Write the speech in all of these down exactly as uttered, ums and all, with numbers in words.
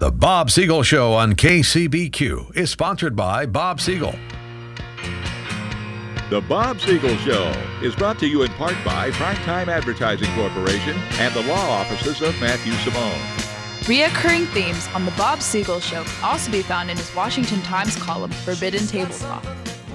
The Bob Siegel Show on K C B Q is sponsored by Bob Siegel. The Bob Siegel Show is brought to you in part by Primetime Advertising Corporation and the law offices of Matthew Simone. Reoccurring themes on The Bob Siegel Show can also be found in his Washington Times column, Forbidden Table Talk.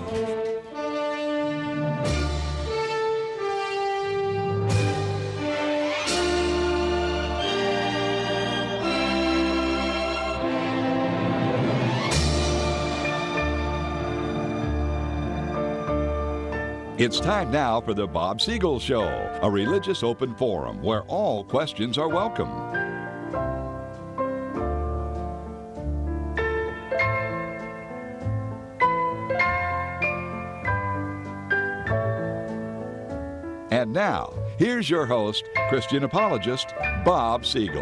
It's time now for the Bob Siegel Show, a religious open forum where all questions are welcome. And now, here's your host, Christian apologist, Bob Siegel.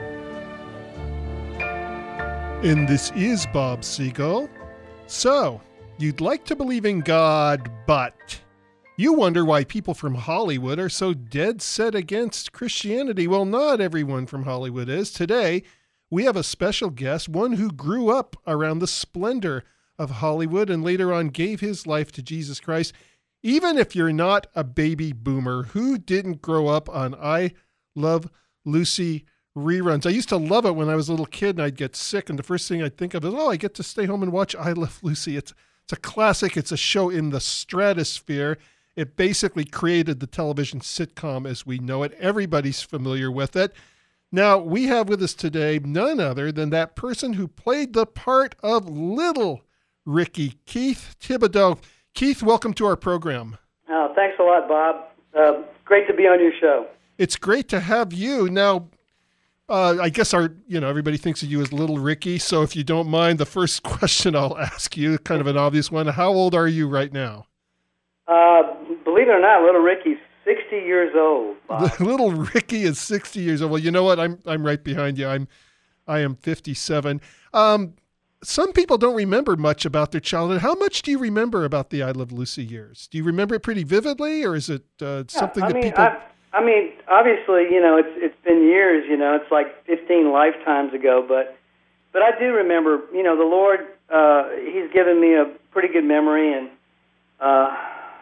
And this is Bob Siegel. So, you'd like to believe in God, but you wonder why people from Hollywood are so dead set against Christianity. Well, not everyone from Hollywood is. Today, we have a special guest, one who grew up around the splendor of Hollywood and later on gave his life to Jesus Christ. Even if you're not a baby boomer, who didn't grow up on I Love Lucy reruns? I used to love it when I was a little kid and I'd get sick, and the first thing I'd think of is, oh, I get to stay home and watch I Love Lucy. It's, it's a classic. It's a show in the stratosphere. It basically created the television sitcom as we know it. Everybody's familiar with it. Now, we have with us today none other than that person who played the part of Little Ricky, Keith Thibodeau. Keith, welcome to our program. Oh, thanks a lot, Bob. Uh, great to be on your show. It's great to have you. Now, uh, I guess our, you know, everybody thinks of you as Little Ricky. So if you don't mind, the first question I'll ask you, kind of an obvious one. How old are you right now? Uh, believe it or not, Little Ricky's sixty years old, Bob. Little Ricky is sixty years old. Well, you know what? I'm I'm right behind you. I'm I am fifty-seven. Um, some people don't remember much about their childhood. How much do you remember about the I Love Lucy years? Do you remember it pretty vividly, or is it uh, something yeah, I that mean, people? I, I mean, obviously, you know, it's it's been years. You know, it's like fifteen lifetimes ago. But but I do remember. You know, the Lord, uh, He's given me a pretty good memory, and uh,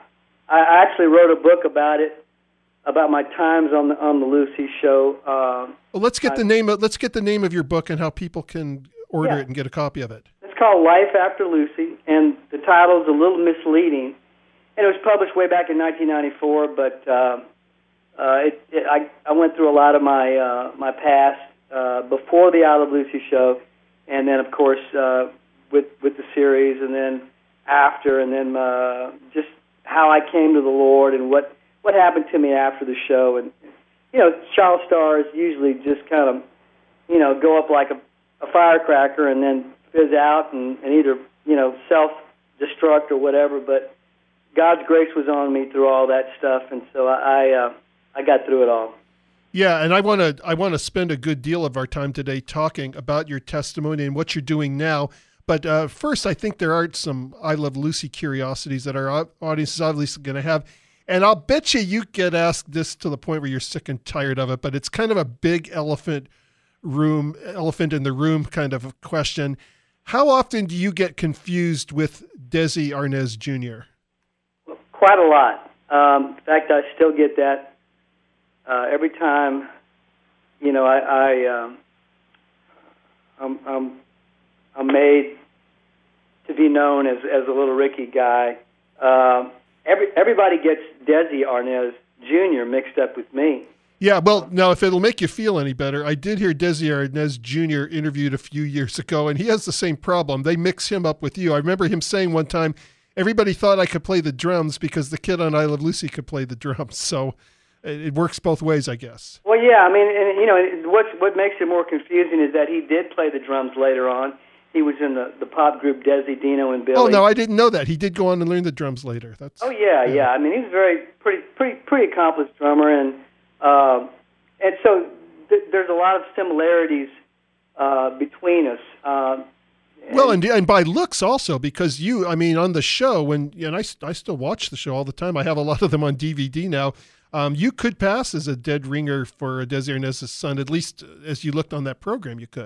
I actually wrote a book about it, about my times on the on the Lucy show. Uh, well, let's get I, the name of let's get the name of your book and how people can order yeah. it and get a copy of it. It's called Life After Lucy, and the title is a little misleading. And it was published way back in nineteen ninety-four, but uh, uh, it, it, I, I went through a lot of my uh, my past uh, before the I Love Lucy show, and then of course uh, with with the series, and then after, and then uh, just how I came to the Lord and what, what happened to me after the show. And, you know, child stars usually just kind of, you know, go up like a, a firecracker and then fizz out and, and either, you know, self-destruct or whatever. But God's grace was on me through all that stuff, and so I uh, I got through it all. Yeah, and I want to I want to spend a good deal of our time today talking about your testimony and what you're doing now. But uh, first, I think there are some I Love Lucy curiosities that our audience is obviously going to have. And I'll bet you you get asked this to the point where you're sick and tired of it, but it's kind of a big elephant room, elephant in the room kind of a question. How often do you get confused with Desi Arnaz Junior? Quite a lot. Um, in fact, I still get that uh, every time, you know, I, I um, I'm, I'm I'm made to be known as, as a Little Ricky guy. Um, every everybody gets Desi Arnaz Junior mixed up with me. Yeah, well, now if it'll make you feel any better, I did hear Desi Arnaz Junior interviewed a few years ago, and he has the same problem. They mix him up with you. I remember him saying one time, everybody thought I could play the drums because the kid on I Love Lucy could play the drums. So it works both ways, I guess. Well, yeah, I mean, and, you know, what what makes it more confusing is that he did play the drums later on. He was in the, the pop group Desi, Dino, and Billy. Oh no, I didn't know that. He did go on and learn the drums later. That's. Oh yeah, yeah. yeah. I mean, he's a very pretty, pretty, pretty accomplished drummer, and um, and so th- there's a lot of similarities uh, between us. Uh, and well, and and by looks also, because you, I mean, on the show when and I I still watch the show all the time. I have a lot of them on D V D now. Um, you could pass as a dead ringer for Desi Arnaz's son, at least as you looked on that program. You could.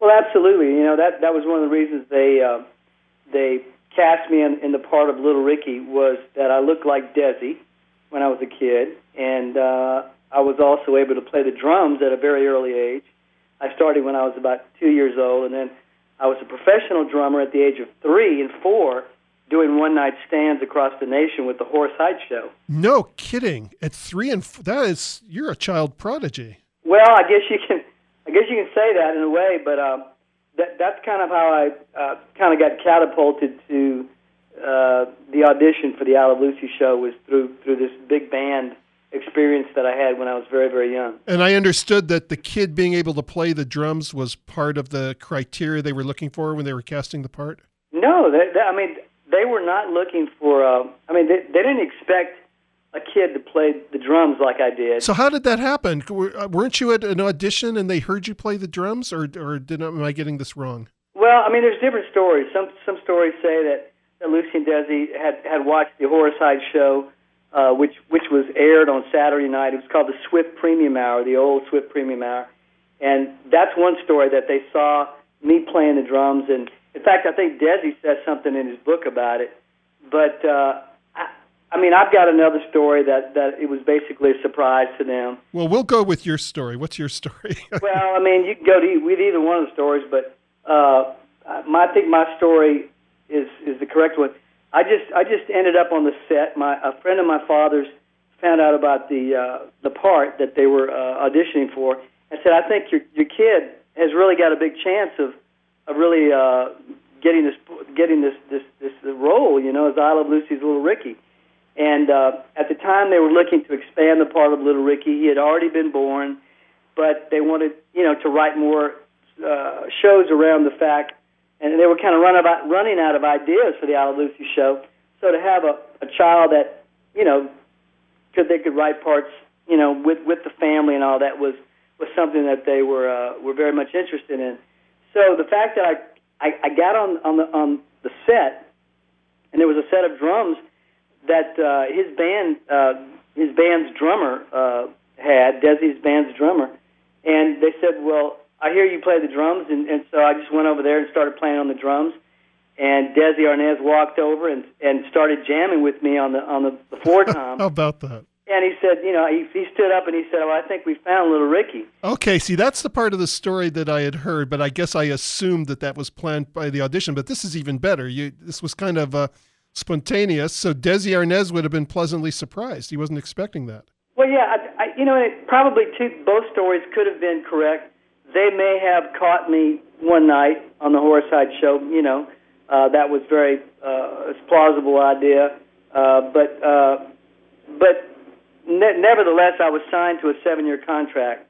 Well, absolutely. You know, that that was one of the reasons they uh, they cast me in, in the part of Little Ricky, was that I looked like Desi when I was a kid, and uh, I was also able to play the drums at a very early age. I started when I was about two years old, and then I was a professional drummer at the age of three and four, doing one-night stands across the nation with the Horace Heights Show. No kidding. At three and f- that is, you're a child prodigy. Well, I guess you can, I guess you can say that in a way, but um, that that's kind of how I uh, kind of got catapulted to uh, the audition for the I Love Lucy show, was through through this big band experience that I had when I was very, very young. And I understood that the kid being able to play the drums was part of the criteria they were looking for when they were casting the part? No, they, they, I mean, they were not looking for, uh, I mean, they, they didn't expect a kid to play the drums like I did. So how did that happen? Weren't you at an audition and they heard you play the drums, or or did am I getting this wrong? Well, I mean, there's different stories. Some some stories say that, that Lucy and Desi had, had watched the Horace Heights show, uh, which which was aired on Saturday night. It was called the Swift Premium Hour, the old Swift Premium Hour. And that's one story, that they saw me playing the drums. And in fact, I think Desi says something in his book about it. But uh, I, I mean, I've got another story that, that it was basically a surprise to them. Well, we'll go with your story. What's your story? Well, I mean, you can go to, with either one of the stories, but uh, my, I think my story is is the correct one. I just I just ended up on the set. My a friend of my father's found out about the uh, the part that they were uh, auditioning for, and said, "I think your your kid has really got a big chance of of really uh, getting this getting this this this role, you know, as I Love Lucy's Little Ricky." And uh, at the time, they were looking to expand the part of Little Ricky. He had already been born, but they wanted, you know, to write more uh, shows around the fact, and they were kind of run about, running out of ideas for the I Love Lucy show. So to have a, a child that, you know, could they could write parts, you know, with with the family and all that was was something that they were uh, were very much interested in. So the fact that I I, I got on on the on the set, and there was a set of drums that uh, his band, uh, his band's drummer uh, had, Desi's band's drummer, and they said, "Well, I hear you play the drums," and, and so I just went over there and started playing on the drums. And Desi Arnaz walked over and, and started jamming with me on the on the, the floor tom. How about that? And he said, you know, he, he stood up and he said, "Well, I think we found Little Ricky." Okay, see, that's the part of the story that I had heard, but I guess I assumed that that was planned by the audition. But this is even better. You, this was kind of uh, spontaneous, so Desi Arnaz would have been pleasantly surprised. He wasn't expecting that. Well, yeah, I, I, you know, it probably two, both stories could have been correct. They may have caught me one night on the Horace Heights show. You know, uh, that was very uh, a plausible idea, uh, but uh, but. Ne- nevertheless, I was signed to a seven-year contract,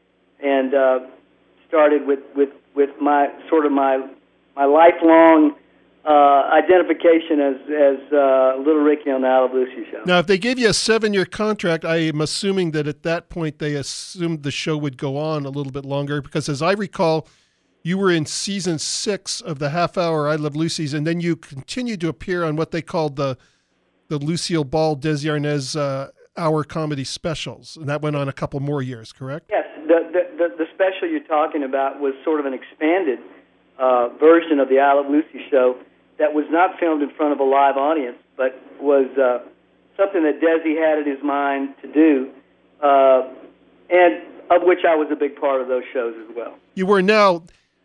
and uh, started with, with, with my sort of my my lifelong uh, identification as as uh, Little Ricky on the I Love Lucy show. Now, if they gave you a seven-year contract, I am assuming that at that point they assumed the show would go on a little bit longer, because as I recall, you were in season six of the half-hour I Love Lucy's, and then you continued to appear on what they called the the Lucille Ball, Desi Arnaz uh, hour comedy specials, and that went on a couple more years, correct? Yes, the the, the, the special you're talking about was sort of an expanded uh, version of the I Love Lucy show that was not filmed in front of a live audience, but was uh, something that Desi had in his mind to do, uh, and of which I was a big part of those shows as well. You were now,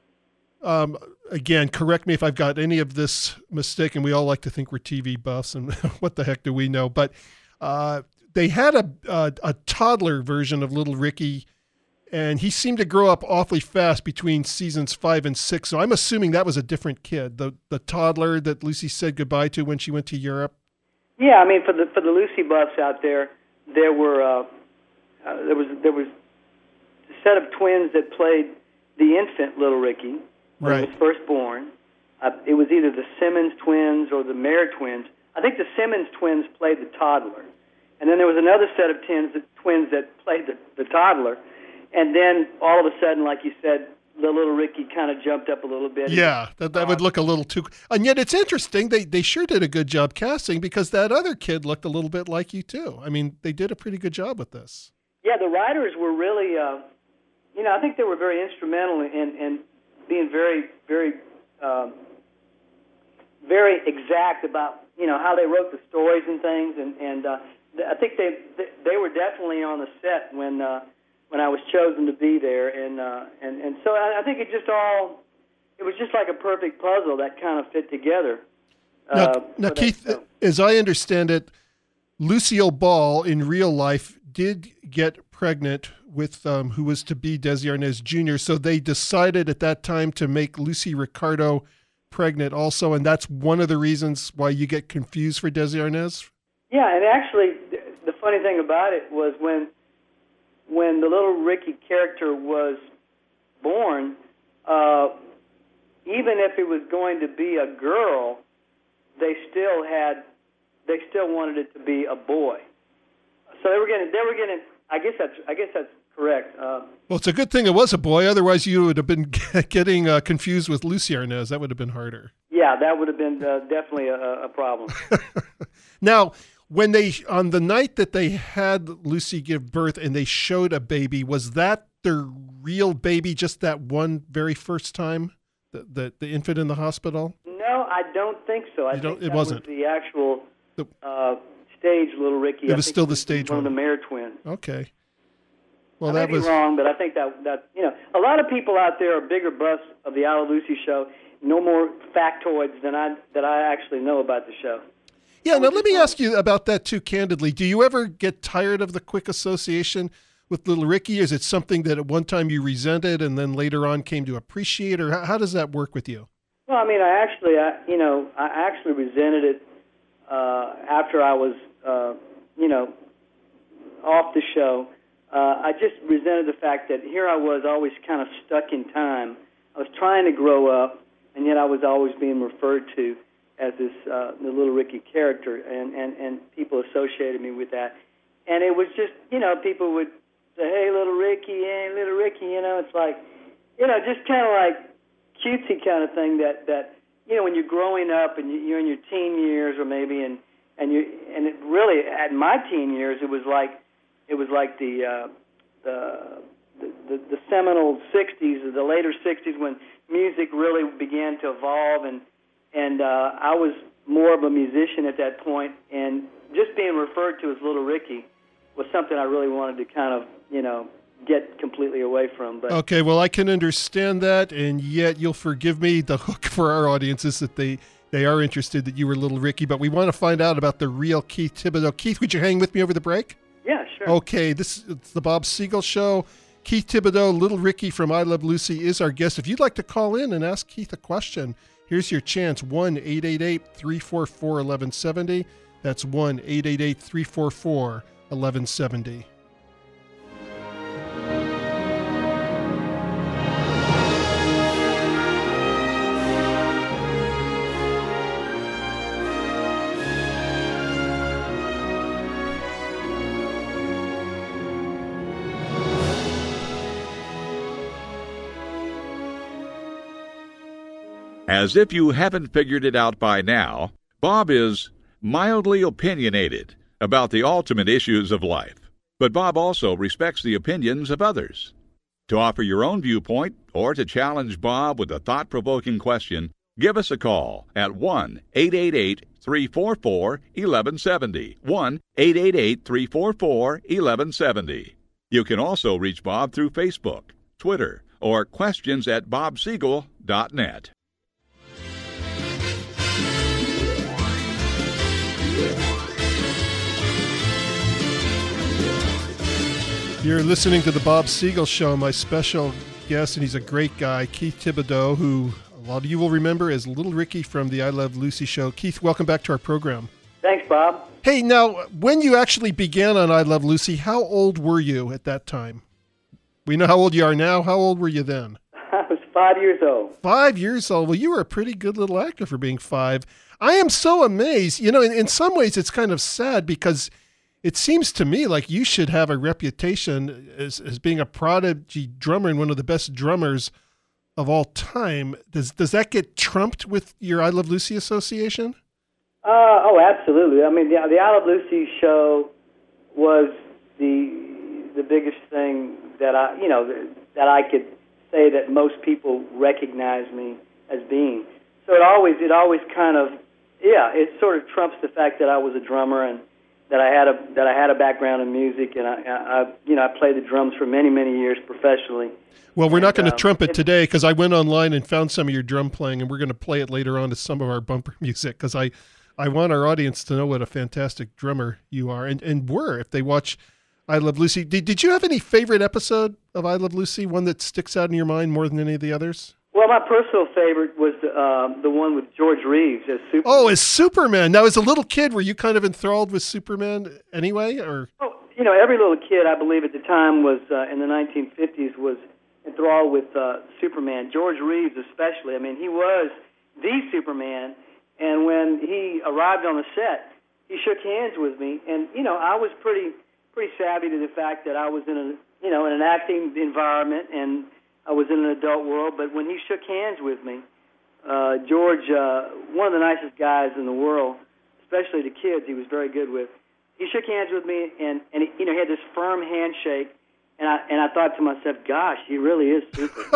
um, again, correct me if I've got any of this mistaken. We all like to think we're T V buffs, and what the heck do we know? But uh, they had a, a a toddler version of Little Ricky, and he seemed to grow up awfully fast between seasons five and six. So I'm assuming that was a different kid, the the toddler that Lucy said goodbye to when she went to Europe. Yeah, I mean, for the for the Lucy buffs out there, there were uh, uh, there was there was a set of twins that played the infant Little Ricky when Right. he was first born. Uh, it was either the Simmons twins or the Mayer twins. I think the Simmons twins played the toddler. And then there was another set of twins that, twins that played the, the toddler. And then all of a sudden, like you said, the Little Ricky kind of jumped up a little bit. Yeah, that, that would look a little too... And yet it's interesting. They they sure did a good job casting, because that other kid looked a little bit like you, too. I mean, they did a pretty good job with this. Yeah, the writers were really, uh, you know, I think they were very instrumental in, in being very, very, um, very exact about, you know, how they wrote the stories and things, and and uh, I think they they were definitely on the set when uh, when I was chosen to be there, and uh, and and so I, I think it just all it was just like a perfect puzzle that kind of fit together. Now, uh, now that Keith, show. as I understand it, Lucille Ball in real life did get pregnant with um, who was to be Desi Arnaz Junior So they decided at that time to make Lucy Ricardo pregnant also, and that's one of the reasons why you get confused for Desi Arnaz? Yeah, and actually, the funny thing about it was when when the little Ricky character was born, uh, even if it was going to be a girl, they still had they still wanted it to be a boy. So they were getting they were getting. I guess that's I guess that's correct. Uh, Well, it's a good thing it was a boy. Otherwise, you would have been getting uh, confused with Lucy Arnaz. That would have been harder. yeah, that would have been uh, definitely a, a problem. Now, when they on the night that they had Lucy give birth and they showed a baby, was that their real baby? Just that one very first time, the the, the infant in the hospital? No, I don't think so. I You don't- think it that wasn't. was the actual The- uh, stage little Ricky. It I was think still the stage one one. of the Mayer twins. Okay. Well, I that may was be wrong, but I think that that you know a lot of people out there are bigger buffs of the I Love Lucy show. No more factoids than I that I actually know about the show. yeah. Now let me ask you about that too. Candidly, do you ever get tired of the quick association with Little Ricky? Is it something that at one time you resented and then later on came to appreciate, or how, how does that work with you? Well, I mean, I actually, I, you know, I actually resented it uh, after I was, uh, you know, off the show. Uh, I just resented the fact that here I was always kind of stuck in time. I was trying to grow up, and yet I was always being referred to as this uh, the Little Ricky character, and, and, and people associated me with that. And it was just, you know, people would say, hey, Little Ricky, hey, Little Ricky, you know, it's like, you know, just kind of like cutesy kind of thing that, that you know, when you're growing up and you're in your teen years or maybe, and, and, you, and it really, at my teen years, it was like, It was like the, uh, the the the seminal sixties, or the later sixties, when music really began to evolve, and and uh, I was more of a musician at that point, and just being referred to as Little Ricky was something I really wanted to kind of, you know, get completely away from. But Okay, well, I can understand that, and yet you'll forgive me. The hook for our audience is that they, they are interested that you were Little Ricky, but we want to find out about the real Keith Thibodeau. Keith, would you hang with me over the break? yeah, sure. Okay, this is the Bob Siegel Show. Keith Thibodeau, Little Ricky from I Love Lucy, is our guest. If you'd like to call in and ask Keith a question, here's your chance, one eight eight eight, three four four, one one seven zero. That's one eight eight eight, three four four, one one seven zero. As if you haven't figured it out by now, Bob is mildly opinionated about the ultimate issues of life. But Bob also respects the opinions of others. To offer your own viewpoint or to challenge Bob with a thought-provoking question, give us a call at one eight eight eight, three four four, one one seven zero. one eight eight eight, three four four, one one seven zero. You can also reach Bob through Facebook, Twitter, or questions at bob siegel dot net. You're listening to the Bob Siegel Show. My special guest, and he's a great guy, Keith Thibodeau, who a lot of you will remember as Little Ricky from the I Love Lucy show. Keith, welcome back to our program. Thanks, Bob. Hey, now, when you actually began on I Love Lucy, how old were you at that time? We know how old you are now. How old were you then? I was five years old. Five years old. Well, you were a pretty good little actor for being five. I am so amazed. You know, in, in some ways, it's kind of sad because it seems to me like you should have a reputation as, as being a prodigy drummer and one of the best drummers of all time. Does does that get trumped with your I Love Lucy association? Uh, oh, absolutely. I mean, the, the I Love Lucy show was the the biggest thing that I, you know, that I could say that most people recognize me as being. So it always it always kind of yeah it sort of trumps the fact that I was a drummer and that I had a that I had a background in music, and I, I you know I played the drums for many many years professionally. Well, we're and, not going to um, trump it it, today because I went online and found some of your drum playing, and we're going to play it later on as some of our bumper music because I, I want our audience to know what a fantastic drummer you are, and and were if they watch I Love Lucy. Did did you have any favorite episode of I Love Lucy? One that sticks out in your mind more than any of the others? Well, my personal favorite was the, uh, the one with George Reeves as Superman. Oh, as Superman. Now, as a little kid, were you kind of enthralled with Superman anyway, or? Oh, you know, every little kid, I believe, at the time was uh, in the nineteen fifties was enthralled with uh, Superman. George Reeves, especially. I mean, he was the Superman, and when he arrived on the set, he shook hands with me, and you know, I was pretty pretty savvy to the fact that I was in a you know in an acting environment and I was in an adult world, but when he shook hands with me, uh, George, uh, one of the nicest guys in the world, especially the kids he was very good with, he shook hands with me, and, and he, you know, he had this firm handshake, and I and I thought to myself, gosh, he really is super.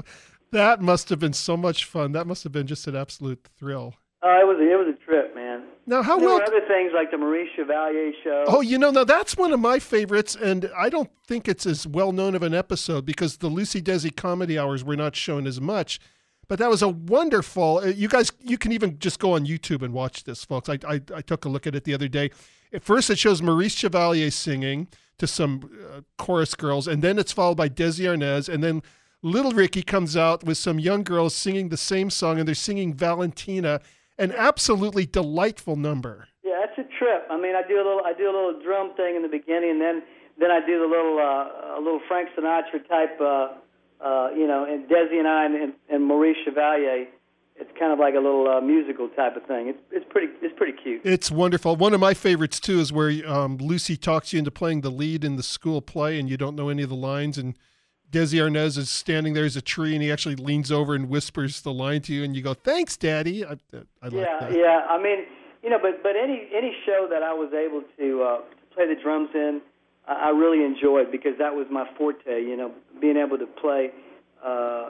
That must have been so much fun. That must have been just an absolute thrill. Uh, it was a, it was a trip, man. Now, how there well? were other things like the Maurice Chevalier show. Oh, you know, now that's one of my favorites, and I don't think it's as well known of an episode because the Lucy Desi comedy hours were not shown as much. But that was a wonderful. Uh, you guys, you can even just go on YouTube and watch this, folks. I I, I took a look at it the other day. At first, it shows Maurice Chevalier singing to some uh, chorus girls, and then it's followed by Desi Arnaz, and then Little Ricky comes out with some young girls singing the same song, and they're singing Valentina. An absolutely delightful number. Yeah, that's a trip. I mean, I do a little, I do a little drum thing in the beginning, and then, then I do the little, uh, a little Frank Sinatra type, uh, uh, you know, and Desi and I and, and Maurice Chevalier. It's kind of like a little uh, musical type of thing. It's it's pretty it's pretty cute. It's wonderful. One of my favorites too is where um, Lucy talks you into playing the lead in the school play, and you don't know any of the lines, and Desi Arnaz is standing there as a tree, and he actually leans over and whispers the line to you, and you go, "Thanks, Daddy." I, I like yeah, that. yeah. I mean, you know, but but any any show that I was able to, uh, to play the drums in, I, I really enjoyed because that was my forte. You know, being able to play uh,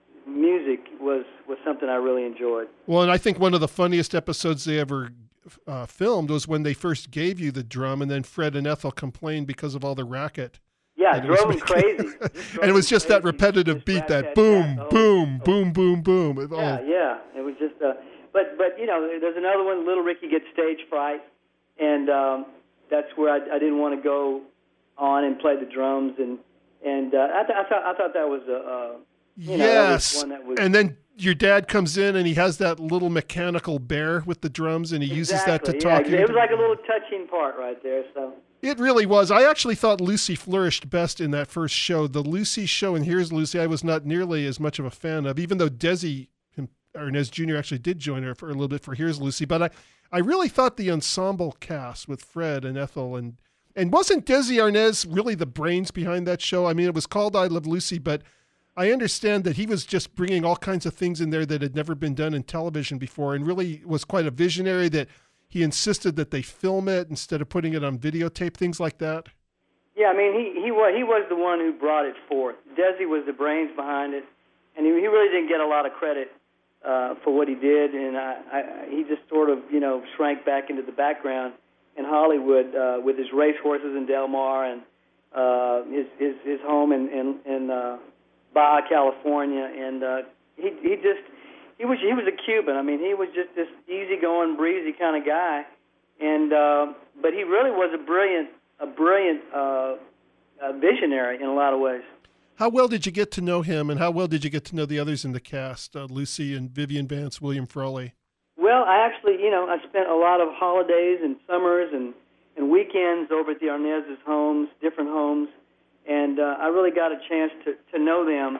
music was was something I really enjoyed. Well, and I think one of the funniest episodes they ever uh, filmed was when they first gave you the drum, and then Fred and Ethel complained because of all the racket. Yeah, And it drove was them crazy. And it was just that repetitive Just beat, rat, that tat, boom, tat, boom, oh, boom, boom, boom. It- Yeah, oh. yeah. It was just, uh, but but you know, there's another one. Little Ricky gets stage fright, and um, that's where I, I didn't want to go on and play the drums, and and uh, I, th- I thought I thought that was a uh, you know, that was Yes, one that was and then your dad comes in and he has that little mechanical bear with the drums, and he uses that to exactly, talk. Yeah, you it was into- like a little touching part right there. So. It really was. I actually thought Lucy flourished best in that first show. The Lucy show and Here's Lucy, I was not nearly as much of a fan of, even though Desi Arnaz Junior actually did join her for a little bit for Here's Lucy. But I, I really thought the ensemble cast with Fred and Ethel and and wasn't Desi Arnaz really the brains behind that show? I mean, it was called I Love Lucy, but I understand that he was just bringing all kinds of things in there that had never been done in television before, and really was quite a visionary that he insisted that they film it instead of putting it on videotape, things like that. Yeah, I mean, he he was he was the one who brought it forth. Desi was the brains behind it, and he, he really didn't get a lot of credit uh, for what he did, and I, I, he just sort of you know shrank back into the background in Hollywood uh, with his racehorses in Del Mar and uh, his, his his home in in, in uh, Baja, California, and uh, he he just. He was he was a Cuban. I mean, he was just this easygoing, breezy kind of guy, and uh, but he really was a brilliant a brilliant uh, uh, visionary in a lot of ways. How well did you get to know him, and how well did you get to know the others in the cast, uh, Lucy and Vivian Vance, William Frawley? Well, I actually, you know, I spent a lot of holidays and summers and, and weekends over at the Arnaz's homes, different homes, and uh, I really got a chance to, to know them.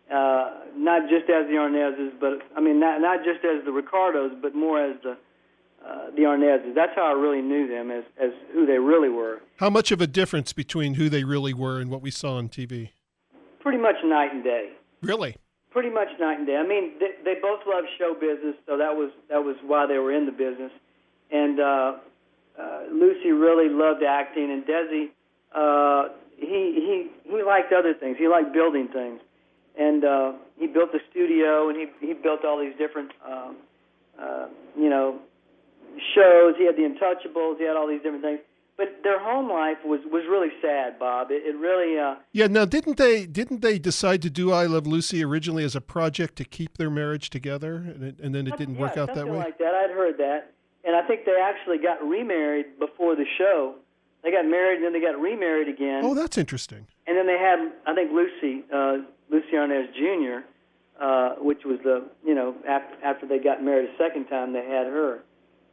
Uh, not just as the Arnazes, but I mean, not not just as the Ricardos, but more as the uh, the Arnazes. That's how I really knew them as as who they really were. How much of a difference between who they really were and what we saw on T V? Pretty much night and day. Really? Pretty much night and day. I mean, they, they both loved show business, so that was that was why they were in the business. And uh, uh, Lucy really loved acting, and Desi, uh, he he he liked other things. He liked building things. and uh, he built the studio, and he he built all these different, um, uh, you know, shows. He had the Untouchables. He had all these different things. But their home life was, was really sad, Bob. It, it really. Uh, yeah. Now, didn't they didn't they decide to do I Love Lucy originally as a project to keep their marriage together, and, it, and then it didn't yeah, work out that way? Something like that. I'd heard that, and I think they actually got remarried before the show. They got married, and then they got remarried again. Oh, that's interesting. And then they had, I think, Lucy, uh, Lucy Arnaz Junior, uh, which was the, you know, after, after they got married a second time, they had her.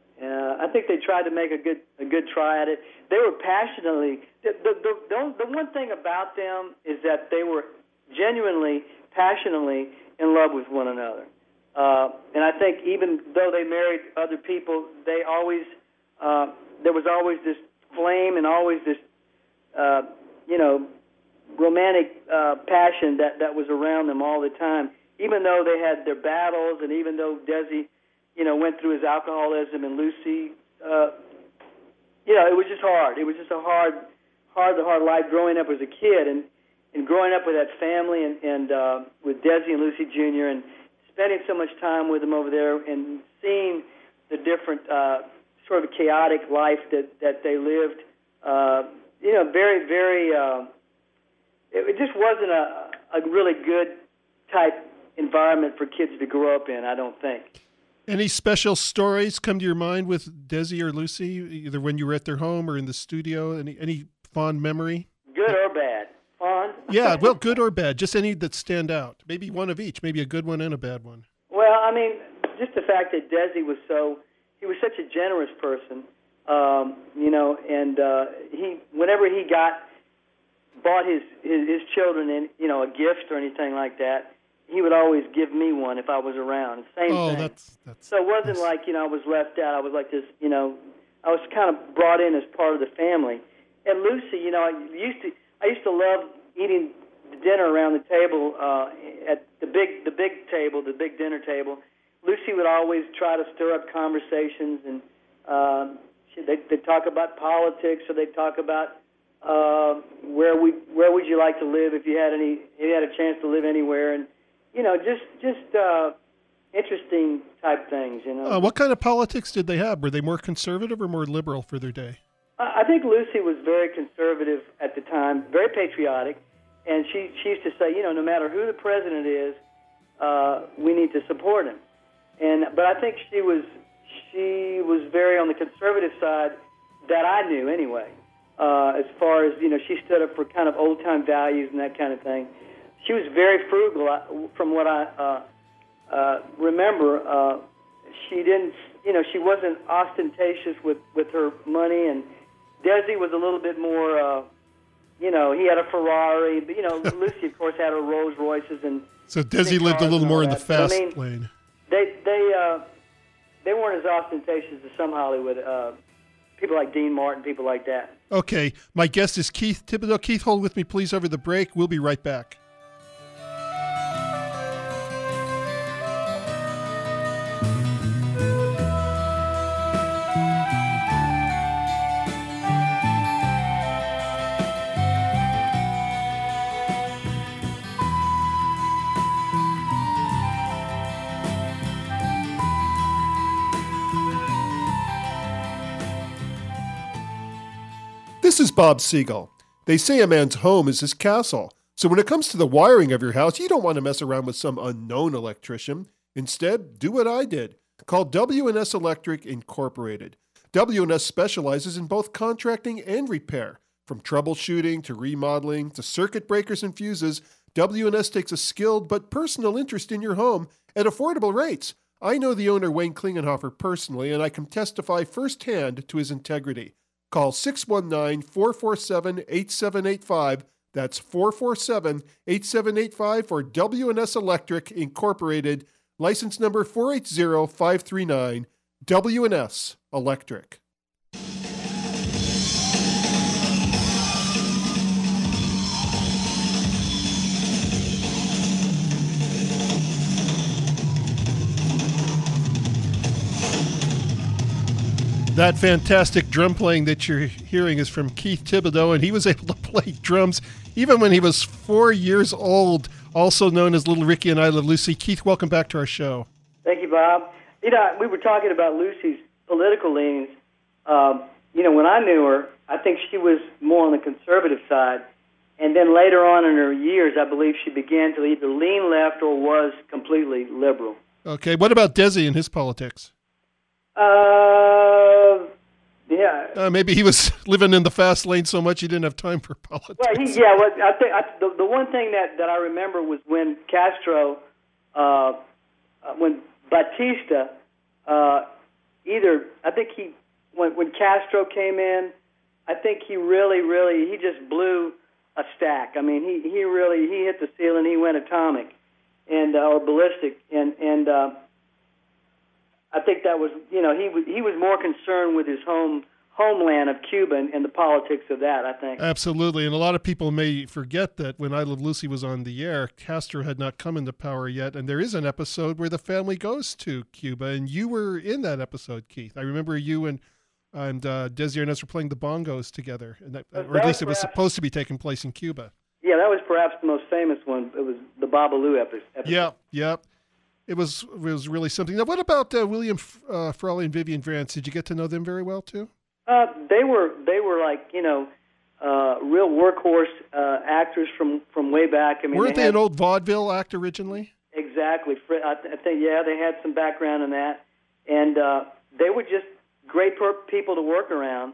Uh, I think they tried to make a good a good try at it. They were passionately, the, the, the, the one thing about them is that they were genuinely, passionately in love with one another. Uh, and I think even though they married other people, they always, uh, there was always this flame and always this, uh, you know, romantic uh, passion that, that was around them all the time. Even though they had their battles, and even though Desi, you know, went through his alcoholism, and Lucy, uh, you know, it was just hard. It was just a hard, hard, hard life growing up as a kid, and, and growing up with that family, and, and uh, with Desi and Lucy Junior, and spending so much time with them over there, and seeing the different uh, sort of chaotic life that, that they lived. Uh, you know, very, very. Uh, it, it just wasn't a, a really good type environment for kids to grow up in, I don't think. Any special stories come to your mind with Desi or Lucy, either when you were at their home or in the studio? Any any fond memory? Good or bad? Fond? Yeah, well, good or bad. Just any that stand out. Maybe one of each. Maybe a good one and a bad one. Well, I mean, just the fact that Desi was so, he was such a generous person, um, you know, and uh, he, whenever he got, bought his, his, his children, in, you know, a gift or anything like that, he would always give me one if I was around. Same oh, thing. That's, that's, so it wasn't that's... like, you know, I was left out. I was like this, you know, I was kind of brought in as part of the family. And Lucy, you know, I used to, I used to love eating dinner around the table uh, at the big, the big table, the big dinner table. Lucy would always try to stir up conversations, and uh, she, they, they'd talk about politics, or they'd talk about uh, where we, where would you like to live if you had any, if you had a chance to live anywhere, and you know, just just uh, interesting type things, you know. Uh, what kind of politics did they have? Were they more conservative or more liberal for their day? I think Lucy was very conservative at the time, very patriotic, and she, she used to say, you know, no matter who the president is, uh, we need to support him. And but I think she was she was very on the conservative side that I knew anyway. Uh, as far as, you know, she stood up for kind of old time values and that kind of thing. She was very frugal, from what I uh, uh, remember. Uh, she didn't, you know, she wasn't ostentatious with, with her money, and Desi was a little bit more, uh, you know, he had a Ferrari, but, you know, Lucy, of course, had her Rolls Royces. And so Desi lived a little more in the fast I mean, lane. They they uh, they weren't as ostentatious as some Hollywood uh, people like Dean Martin, people like that. Okay, my guest is Keith Thibodeau. Keith, hold with me, please, over the break. We'll be right back. This is Bob Siegel. They say a man's home is his castle. So when it comes to the wiring of your house, you don't want to mess around with some unknown electrician. Instead, do what I did. Call W and S Electric Incorporated. W and S specializes in both contracting and repair. From troubleshooting to remodeling to circuit breakers and fuses, W and S takes a skilled but personal interest in your home at affordable rates. I know the owner, Wayne Klingenhofer, personally, and I can testify firsthand to his integrity. Call six one nine, four four seven, eight seven eight five. That's four four seven, eight seven eight five for W and S Electric Incorporated, license number four eight zero five three nine, W and S Electric. That fantastic drum playing that you're hearing is from Keith Thibodeau, and he was able to play drums even when he was four years old. also known as Little Ricky and I Love Lucy. Keith, welcome back to our show. Thank you, Bob. You know, we were talking about Lucy's political leanings. Um, you know, when I knew her, I think she was more on the conservative side. And then later on in her years, I believe she began to either lean left or was completely liberal. Okay, what about Desi and his politics? Uh, yeah. Uh, maybe he was living in the fast lane so much he didn't have time for politics. Well, he, yeah. Well, I think I, the the one thing that, that I remember was when Castro, uh, uh, when Batista, uh, either I think he when when Castro came in, I think he really, really he just blew a stack. I mean, he, he really he hit the ceiling. He went atomic, and uh, or ballistic, and and uh, I think that was you know he was he was more concerned with his home homeland of Cuba and, and the politics of that. I think absolutely, and a lot of people may forget that when I Love Lucy was on the air, Castro had not come into power yet, and there is an episode where the family goes to Cuba, and you were in that episode, Keith. I remember you and. And uh, Desi Arnaz were playing the bongos together, and that, or at least it was supposed to be taking place in Cuba. Yeah, that was perhaps the most famous one. It was the Babalu episode. Yeah, yeah. It was it was really something. Now, what about uh, William uh, Frawley and Vivian Vance? Did you get to know them very well, too? Uh, they were they were like, you know, uh, real workhorse uh, actors from, from way back. I mean, Weren't they, they had, an old vaudeville act originally? Exactly. I think, yeah, they had some background in that. And uh, they were just great per- people to work around,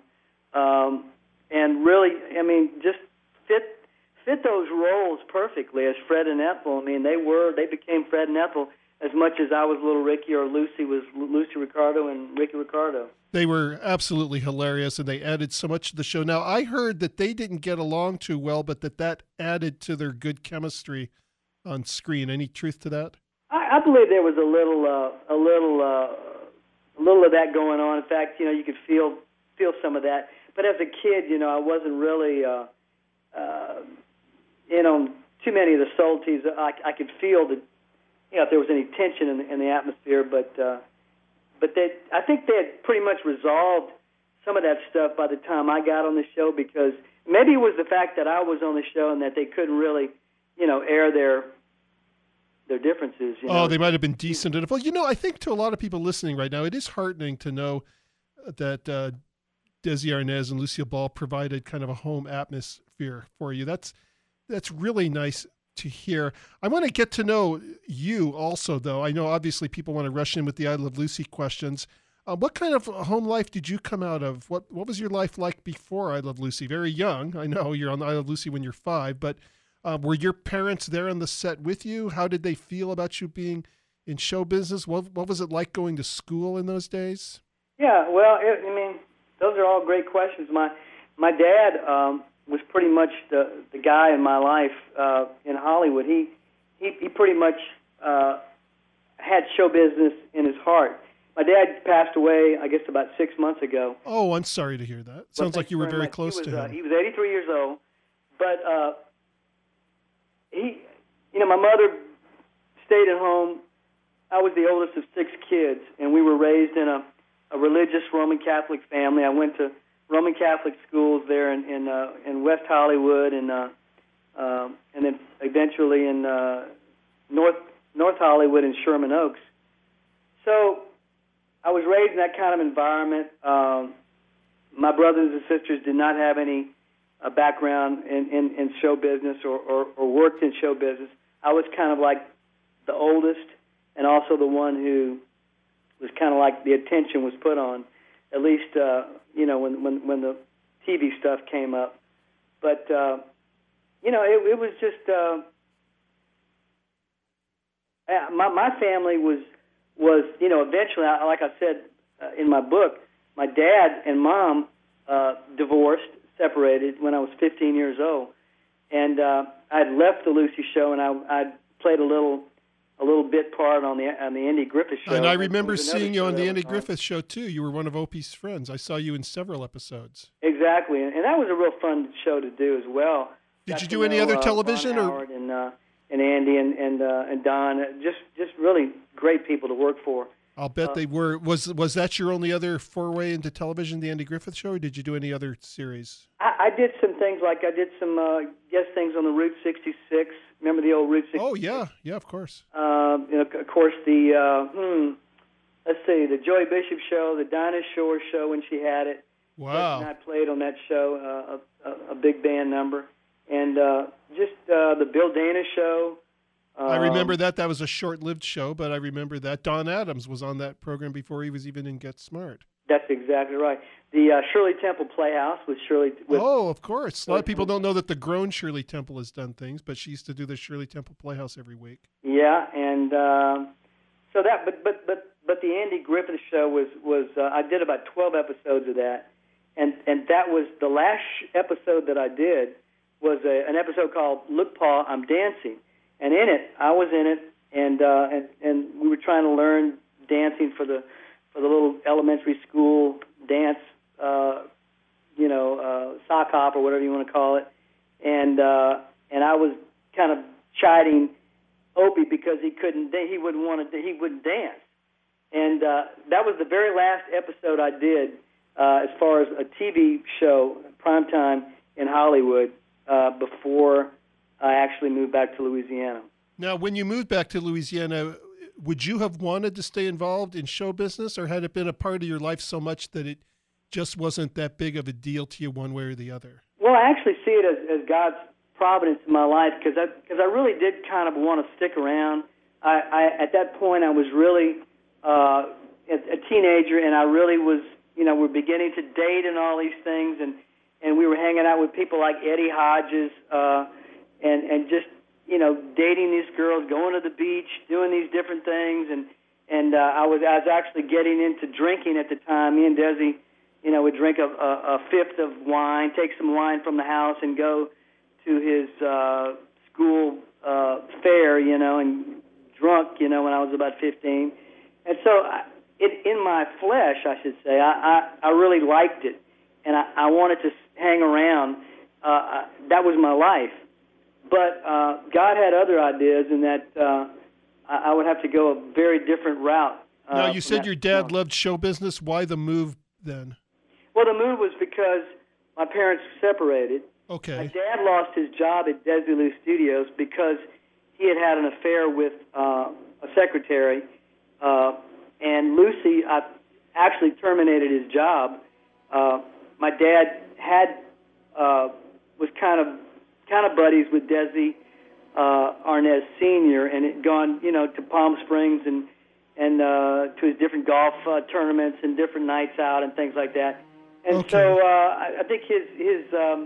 um, and really, I mean, just fit fit those roles perfectly as Fred and Ethel. I mean, they were they became Fred and Ethel as much as I was Little Ricky or Lucy was Lucy Ricardo and Ricky Ricardo. They were absolutely hilarious, and they added so much to the show. Now, I heard that they didn't get along too well, but that that added to their good chemistry on screen. Any truth to that? I, I believe there was a little uh, a little. Uh, A little of that going on. In fact, you know, you could feel feel some of that. But as a kid, you know, I wasn't really uh, uh, in on too many of the subtleties. I, I could feel that, you know, if there was any tension in the, in the atmosphere. But uh, but they, I think they had pretty much resolved some of that stuff by the time I got on the show, because maybe it was the fact that I was on the show and that they couldn't really, you know, air their their differences. You know? Oh, they might have been decent enough. Well, you know, I think to a lot of people listening right now, it is heartening to know that uh, Desi Arnaz and Lucille Ball provided kind of a home atmosphere for you. That's that's really nice to hear. I want to get to know you also, though. I know obviously people want to rush in with the I Love Lucy questions. Uh, what kind of home life did you come out of? What what was your life like before I Love Lucy? Very young. I know you're on I Love Lucy when you're five, but Uh, were your parents there on the set with you? How did they feel about you being in show business? What what was it like going to school in those days? Yeah, well, it, I mean, those are all great questions. My my dad um, was pretty much the the guy in my life uh, in Hollywood. He he, he pretty much uh, had show business in his heart. My dad passed away, I guess, about six months ago. Oh, I'm sorry to hear that. Sounds like you were very close was, to him. Uh, he was eighty-three years old, but. Uh, He, you know, my mother stayed at home. I was the oldest of six kids, and we were raised in a, a religious Roman Catholic family. I went to Roman Catholic schools there in in, uh, in West Hollywood, and uh, uh, and then eventually in uh, North North Hollywood and Sherman Oaks. So I was raised in that kind of environment. Um, my brothers and sisters did not have any a background in, in, in show business or, or, or worked in show business. I was kind of like the oldest and also the one who was kind of like the attention was put on, at least, uh, you know, when, when, when the T V stuff came up. But, uh, you know, it, it was just, uh, my, my family was, was, you know, eventually, like I said uh, in my book, my dad and mom uh, divorced, separated when I was fifteen years old, and uh, I'd left the Lucy show, and I I played a little a little bit part on the on the Andy Griffith show. And I remember seeing you on the Andy Griffith show too. You were one of Opie's friends. I saw you in several episodes. Exactly, and, and that was a real fun show to do as well. Did Got you to do any know, other uh, television Ron or? Howard and uh, and Andy and and uh, and Don, just just really great people to work for. I'll bet uh, they were. Was was that your only other foray into television, the Andy Griffith show, or did you do any other series? I, I did some things like I did some uh, guest things on the Route sixty-six. Remember the old Route sixty-six? Oh, yeah. Yeah, of course. Uh, you know, of course, the, uh, hmm, let's see, the Joey Bishop show, the Dinah Shore show when she had it. Wow. And I played on that show, uh, a, a big band number. And uh, just uh, the Bill Dana show. Um, I remember that. That was a short-lived show, but I remember that. Don Adams was on that program before he was even in Get Smart. That's exactly right. The uh, Shirley Temple Playhouse with Shirley. With, oh, of course. A lot of people don't know that the grown Shirley Temple has done things, but she used to do the Shirley Temple Playhouse every week. Yeah, and uh, so that, but but but but the Andy Griffith show was was uh, I did about twelve episodes of that, and and that was the last episode that I did was a, an episode called Look, Pa, I'm Dancing. And in it, I was in it, and uh, and and we were trying to learn dancing for the for the little elementary school dance, uh, you know, uh, sock hop or whatever you want to call it. And uh, and I was kind of chiding Opie because he couldn't, he wouldn't want to, he wouldn't dance. And uh, that was the very last episode I did uh, as far as a T V show, primetime in Hollywood, uh, before I actually moved back to Louisiana. Now, when you moved back to Louisiana, would you have wanted to stay involved in show business, or had it been a part of your life so much that it just wasn't that big of a deal to you one way or the other? Well, I actually see it as, as God's providence in my life because I, cause I really did kind of want to stick around. I, I, at that point, I was really uh, a, a teenager, and I really was, you know, we're beginning to date and all these things, and, and we were hanging out with people like Eddie Hodges, uh, and and just, you know, dating these girls, going to the beach, doing these different things, and and uh, I was I was actually getting into drinking at the time. Me and Desi, you know, would drink a, a, a fifth of wine, take some wine from the house, and go to his uh, school uh, fair, you know, and drunk, you know, when I was about fifteen. And so, I, it, in my flesh, I should say, I, I, I really liked it, and I, I wanted to hang around. Uh, I, that was my life. But uh, God had other ideas, in that uh, I, I would have to go a very different route. Uh, now, you said your dad point. loved show business. Why the move then? Well, the move was because my parents separated. Okay. My dad lost his job at Desilu Studios because he had had an affair with uh, a secretary, uh, and Lucy uh, actually terminated his job. Uh, my dad had uh, was kind of kind of buddies with Desi uh, Arnaz Senior, and had gone, you know, to Palm Springs and and uh, to his different golf uh, tournaments and different nights out and things like that. And okay. so uh, I, I think his his um,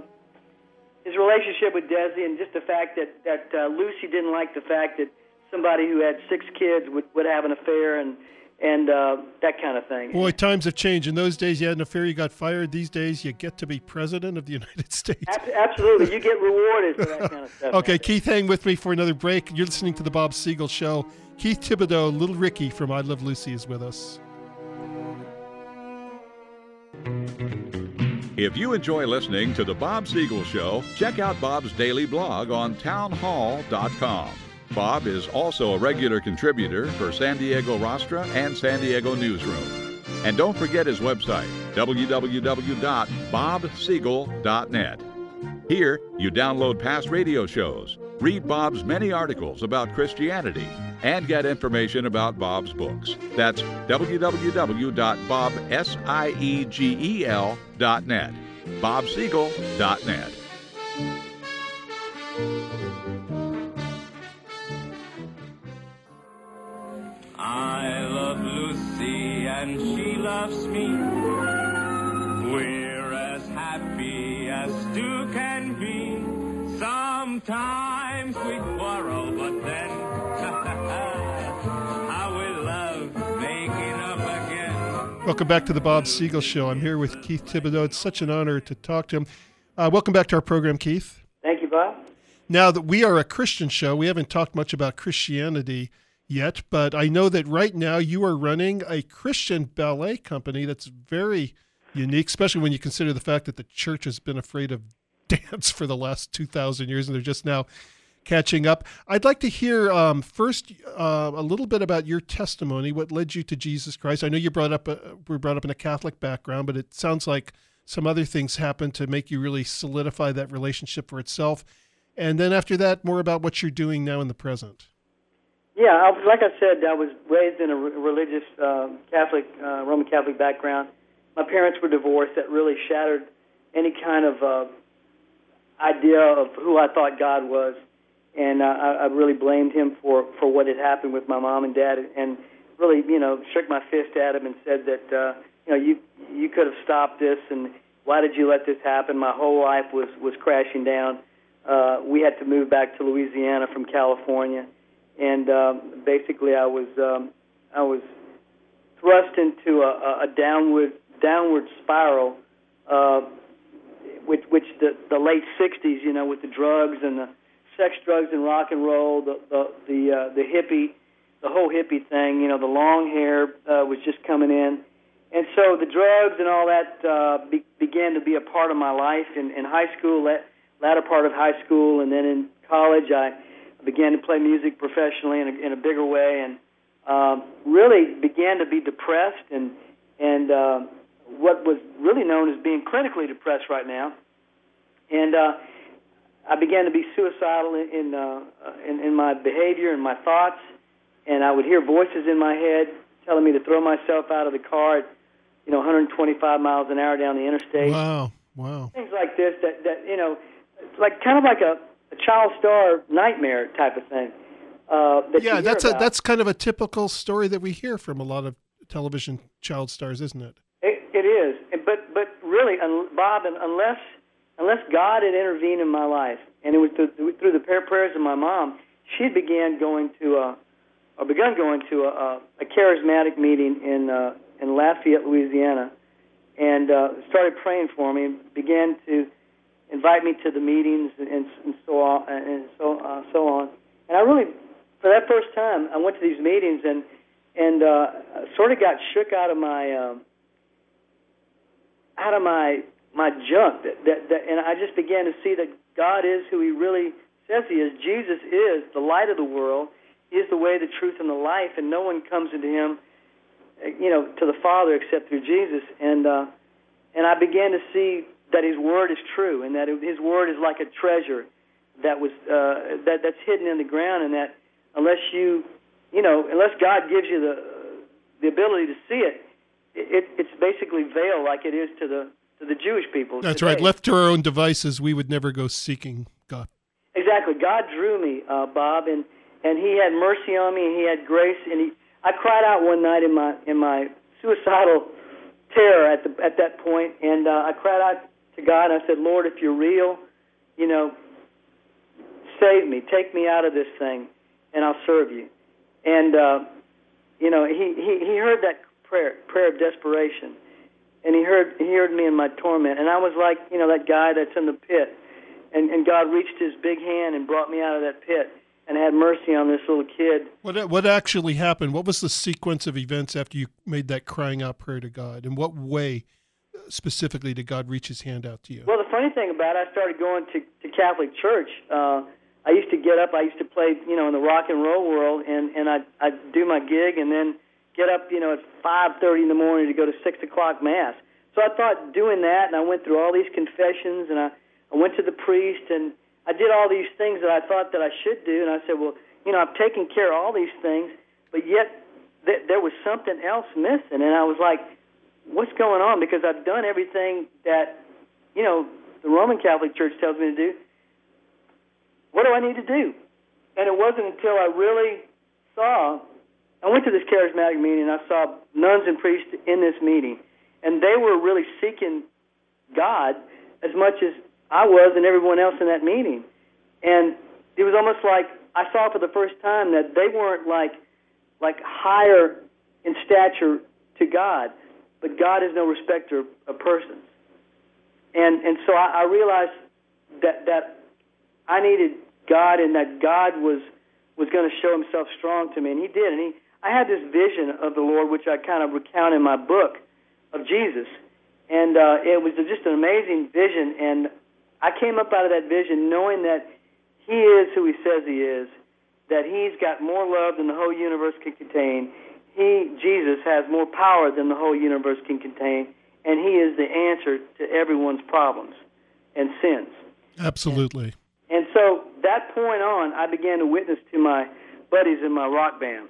his relationship with Desi, and just the fact that that uh, Lucy didn't like the fact that somebody who had six kids would, would have an affair and and uh, that kind of thing. Boy, times have changed. In those days, you had an affair, you got fired. These days, you get to be president of the United States. Absolutely. You get rewarded for that kind of stuff. Okay, man. Keith, hang with me for another break. You're listening to The Bob Siegel Show. Keith Thibodeau, Little Ricky from I Love Lucy is with us. If you enjoy listening to The Bob Siegel Show, check out Bob's daily blog on town hall dot com. Bob is also a regular contributor for San Diego Rostra and San Diego Newsroom. And don't forget his website, w w w dot bob siegel dot net. Here, you download past radio shows, read Bob's many articles about Christianity, and get information about Bob's books. That's w w w dot bob siegel dot net. bob siegel dot net. I love Lucy and she loves me. We're as happy as two can be. Sometimes we quarrel, but then how we love making up again. Welcome back to the Bob Siegel Show. I'm here with Keith Thibodeau. It's such an honor to talk to him. Uh, welcome back to our program, Keith. Thank you, Bob. Now that we are a Christian show, we haven't talked much about Christianity yet, but I know that right now you are running a Christian ballet company that's very unique, especially when you consider the fact that the church has been afraid of dance for the last two thousand years, and they're just now catching up. I'd like to hear um, first uh, a little bit about your testimony, what led you to Jesus Christ. I know you brought up a, were brought up in a Catholic background, but it sounds like some other things happened to make you really solidify that relationship for itself. And then after that, more about what you're doing now in the present. Yeah, I was, like I said, I was raised in a re- religious uh, Catholic, uh, Roman Catholic background. My parents were divorced. That really shattered any kind of uh, idea of who I thought God was. And uh, I, I really blamed him for, for what had happened with my mom and dad, and really, you know, shook my fist at him and said that, uh, you know, you you could have stopped this, and why did you let this happen? My whole life was, was crashing down. Uh, we had to move back to Louisiana from California, and um, basically I was um, I was thrust into a, a downward downward spiral, uh, which, which the, the late sixties, you know, with the drugs and the sex, drugs, and rock and roll, the the the, uh, the hippie, the whole hippie thing, you know, the long hair uh, was just coming in. And so the drugs and all that uh, be, began to be a part of my life in, in high school, la- latter part of high school, and then in college I began to play music professionally in a, in a bigger way, and um, really began to be depressed, and, and uh, what was really known as being clinically depressed right now. And uh, I began to be suicidal in in, uh, in in my behavior and my thoughts, and I would hear voices in my head telling me to throw myself out of the car at, you know, one hundred twenty-five miles an hour down the interstate. Wow, wow. Things like this that, that you know, it's like kind of like a, a child star nightmare type of thing. Uh, that yeah, you that's hear a about. that's kind of a typical story that we hear from a lot of television child stars, isn't it? It, it is, but but really, un, Bob, unless unless God had intervened in my life, and it was through, through the prayers of my mom, she began going to a, or begun going to a, a charismatic meeting in uh, in Lafayette, Louisiana, and uh, started praying for me, and began to invite me to the meetings and, and so on and so uh, so on. And I really, for that first time, I went to these meetings and and uh, sort of got shook out of my um, out of my my junk. That, that, that, and I just began to see that God is who He really says He is. Jesus is the light of the world. He is the way, the truth, and the life, and no one comes into Him, you know, to the Father except through Jesus. And uh, and I began to see that His Word is true, and that His Word is like a treasure that was uh, that that's hidden in the ground, and that unless you, you know, unless God gives you the the ability to see it, it it's basically veiled like it is to the to the Jewish people. That's today. right. Left to our own devices, we would never go seeking God. Exactly. God drew me, uh, Bob, and, and He had mercy on me, and He had grace. And he, I cried out one night in my in my suicidal terror at the at that point, and uh, I cried out to God. And I said, Lord, if You're real, you know, save me, take me out of this thing, and I'll serve You. And uh, you know, he, he he heard that prayer, prayer of desperation, and he heard he heard me in my torment. And I was like, you know, that guy that's in the pit. And, and God reached His big hand and brought me out of that pit and had mercy on this little kid. What what actually happened? What was the sequence of events after you made that crying out prayer to God? In what way specifically did God reach His hand out to you? Well, the funny thing about it, I started going to, to Catholic church. Uh, I used to get up. I used to play, you know, in the rock and roll world, and, and I'd, I'd do my gig and then get up, you know, at five thirty in the morning to go to six o'clock Mass. So I thought doing that, and I went through all these confessions, and I I went to the priest, and I did all these things that I thought that I should do, and I said, well, you know, I've taken care of all these things, but yet th- there was something else missing, and I was like, what's going on? Because I've done everything that, you know, the Roman Catholic Church tells me to do. What do I need to do? And it wasn't until I really saw, I went to this charismatic meeting, and I saw nuns and priests in this meeting, and they were really seeking God as much as I was and everyone else in that meeting. And it was almost like I saw for the first time that they weren't like like higher in stature to God, but God is no respecter of persons. And and so I, I realized that that I needed God, and that God was was going to show Himself strong to me, and He did. And he, I had this vision of the Lord, which I kind of recount in my book, of Jesus. And uh, it was just an amazing vision, and I came up out of that vision knowing that He is who He says He is, that He's got more love than the whole universe can contain. He, Jesus, has more power than the whole universe can contain, and He is the answer to everyone's problems and sins. Absolutely. And, and so that point on, I began to witness to my buddies in my rock band.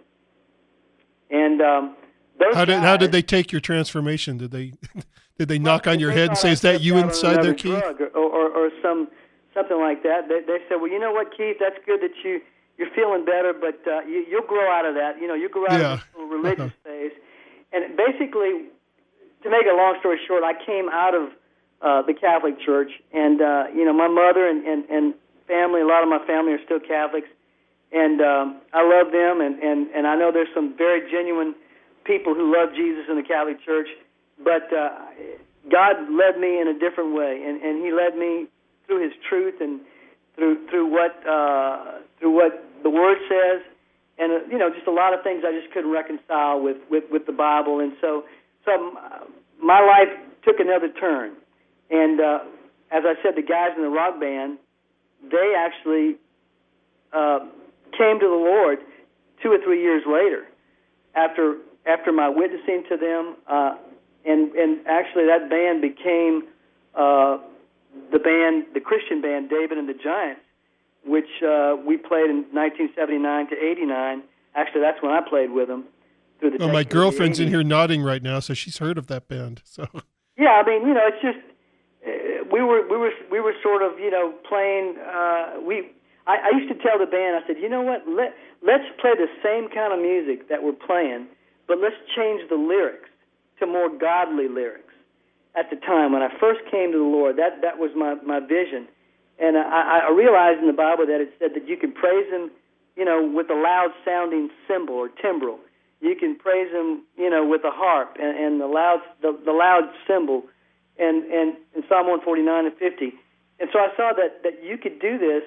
And um, those how did guys, how did they take your transformation? Did they did they knock well, on your they head and say, I "Is that you stepped out on inside there, another Keith?" drug Or, or, or some something like that. They, they said, "Well, you know what, Keith? That's good that you you're feeling better, but uh, you, you'll grow out of that. You know, you'll grow out Yeah. of this little religious phase." And basically, to make a long story short, I came out of uh, the Catholic Church, and uh, you know, my mother and, and, and family, a lot of my family are still Catholics, and um, I love them, and, and, and I know there's some very genuine people who love Jesus in the Catholic Church, but uh, God led me in a different way, and, and He led me through His truth and through through what uh, through what the Word says, and uh, you know, just a lot of things I just couldn't reconcile with, with, with the Bible, and so so uh, my life took another turn, and uh, as I said, the guys in the rock band, they actually uh, came to the Lord two or three years later, after after my witnessing to them, uh, and and actually that band became uh, the band, the Christian band, David and the Giants, which uh, we played in nineteen seventy-nine to eighty-nine. Actually, that's when I played with them. Through the Oh, my decade of the girlfriend's in eighties. here nodding right now, so she's heard of that band. So Yeah, I mean, you know, it's just uh, we were we were we were sort of you know playing. Uh, we I, I used to tell the band, I said, you know what, let let's play the same kind of music that we're playing, but let's change the lyrics to more godly lyrics. At the time when I first came to the Lord, that that was my my vision, and I, I realized in the Bible that it said that you can praise Him, you know, with a loud sounding cymbal or timbrel. You can praise Him, you know, with a harp and, and the loud the, the loud cymbal, and, and in Psalm one forty-nine and fifty. And so I saw that, that you could do this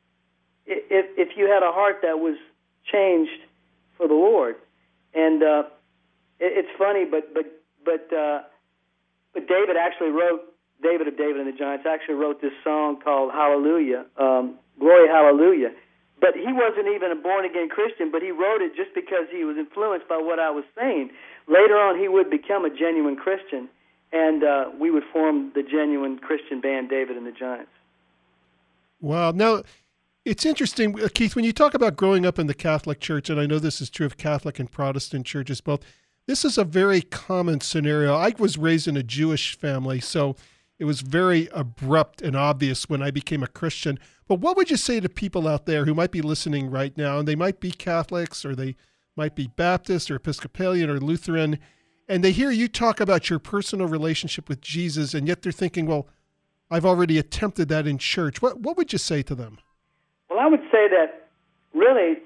if if you had a heart that was changed for the Lord. And uh, it, it's funny, but but but uh, but David actually wrote David of David and the Giants actually wrote this song called Hallelujah, um, Glory Hallelujah. But he wasn't even a born-again Christian, but he wrote it just because he was influenced by what I was saying. Later on, he would become a genuine Christian, and uh, we would form the genuine Christian band, David and the Giants. wow. Now, it's interesting, uh, Keith, when you talk about growing up in the Catholic Church, and I know this is true of Catholic and Protestant churches both, this is a very common scenario. I was raised in a Jewish family, so it was very abrupt and obvious when I became a Christian. But what would you say to people out there who might be listening right now, and they might be Catholics, or they might be Baptist or Episcopalian or Lutheran, and they hear you talk about your personal relationship with Jesus, and yet they're thinking, well, I've already attempted that in church. What what would you say to them? Well, I would say that really,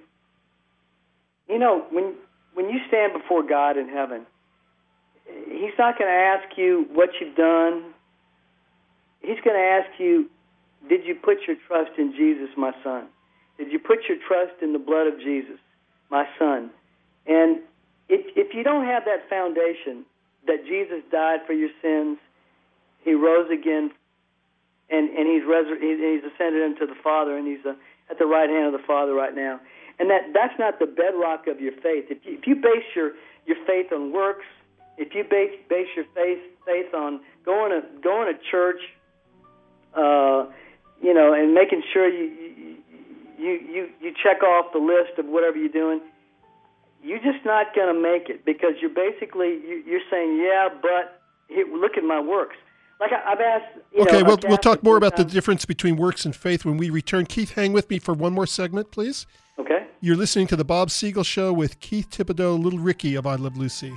you know, when when you stand before God in heaven, He's not going to ask you what you've done. He's going to ask you, did you put your trust in Jesus, my son? Did you put your trust in the blood of Jesus, my son? And if, if you don't have that foundation, that Jesus died for your sins, He rose again, and, and he's, resur- he's ascended into the Father, and He's uh, at the right hand of the Father right now. And that, that's not the bedrock of your faith. If you, if you base your, your faith on works, if you base, base your faith, faith on going to, going to church, uh, you know, and making sure you, you you you check off the list of whatever you're doing, you're just not going to make it, because you're basically you're saying, yeah, but here, look at my works. Like I, I've asked. You Okay, know, we'll, a we'll talk Catholic more about the sometimes- difference between works and faith when we return. Keith, hang with me for one more segment, please. Okay. You're listening to The Bob Siegel Show with Keith Thibodeau, Little Ricky of I Love Lucy.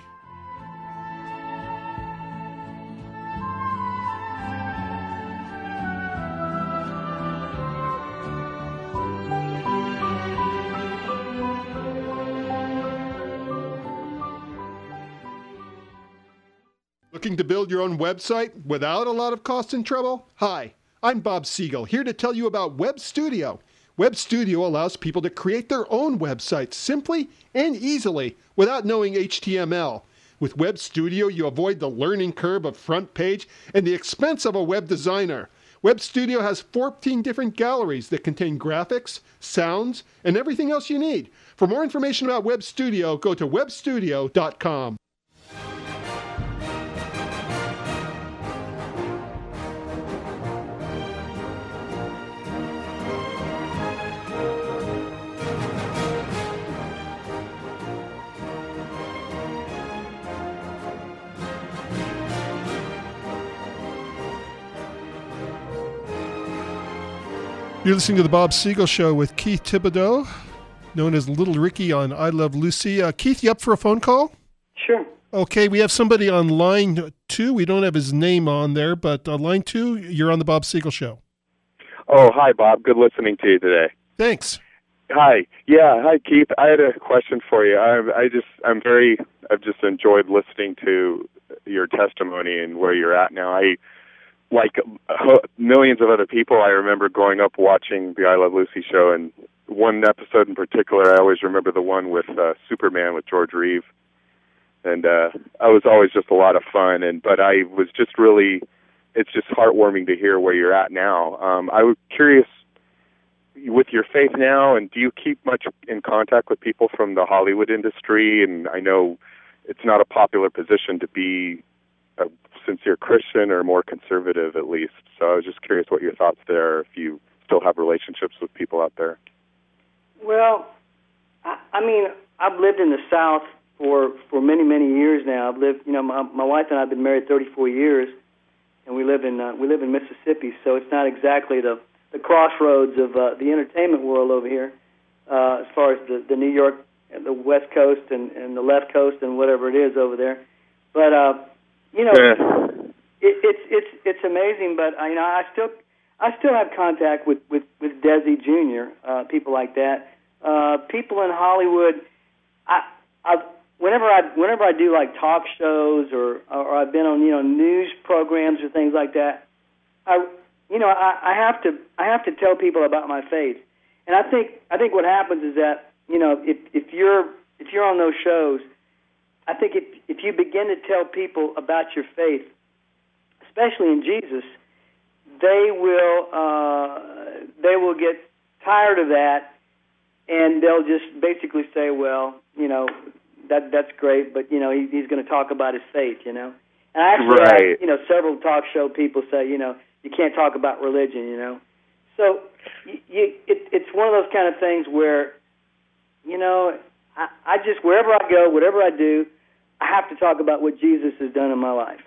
Looking to build your own website without a lot of cost and trouble? Hi, I'm Bob Siegel, here to tell you about Web Studio. Web Studio allows people to create their own websites simply and easily without knowing H T M L. With Web Studio, you avoid the learning curve of front page and the expense of a web designer. Web Studio has fourteen different galleries that contain graphics, sounds, and everything else you need. For more information about Web Studio, go to web studio dot com. You're listening to the Bob Siegel Show with Keith Thibodeau, known as Little Ricky on I Love Lucy. Uh, Keith, you up for a phone call? Sure. Okay, we have somebody on line two. We don't have his name on there, but on line two, you're on the Bob Siegel Show. Oh, hi, Bob. Good listening to you today. Thanks. Hi. Yeah, hi, Keith. I had a question for you. I, I just, I'm very, I've just enjoyed listening to your testimony and where you're at now. I, like uh, millions of other people, I remember growing up watching the I Love Lucy show, and one episode in particular, I always remember the one with uh, Superman with George Reeve, and uh, I was always just a lot of fun. And but I was just really, it's just heartwarming to hear where you're at now. Um, I was curious with your faith now, and do you keep much in contact with people from the Hollywood industry? And I know it's not a popular position to be a sincere Christian or more conservative, at least. So I was just curious what your thoughts there, if you still have relationships with people out there. Well, I, I mean, I've lived in the South for, for many, many years now. I've lived, you know, my, my wife and I have been married thirty-four years, and we live in uh, we live in Mississippi. So it's not exactly the, the crossroads of uh, the entertainment world over here, uh, as far as the, the New York, and the West Coast, and, and the left coast, and whatever it is over there. But uh, you know, Yeah. it, it's it's it's amazing. But I, you know, I still I still have contact with with, with Desi Junior, uh, people like that. Uh, people in Hollywood, I, I, whenever I, whenever I do like talk shows or, or I've been on, you know, news programs or things like that, I, you know, I, I have to, I have to tell people about my faith. And I think, I think what happens is that, you know, if, if you're, if you're on those shows, I think if, if you begin to tell people about your faith, especially in Jesus, they will, uh, they will get tired of that. And they'll just basically say, well, you know, that that's great, but, you know, he, he's going to talk about his faith, you know. And I actually Right. had, you know, several talk show people say, you know, you can't talk about religion, you know. So you, you, it, it's one of those kind of things where, you know, I, I just, wherever I go, whatever I do, I have to talk about what Jesus has done in my life.